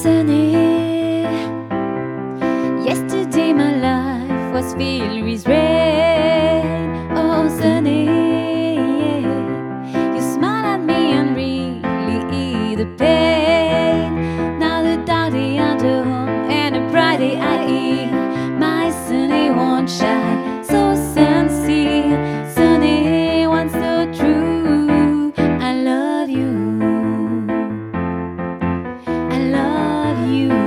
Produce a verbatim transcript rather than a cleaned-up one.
Sunny, yesterday my life was filled with rain. Oh, Sunny, you smile at me and really ease the pain. Now the dark day at home and the bright day I eat, my Sunny won't shine so sincere. Sunny, once so true, I love you. I love you.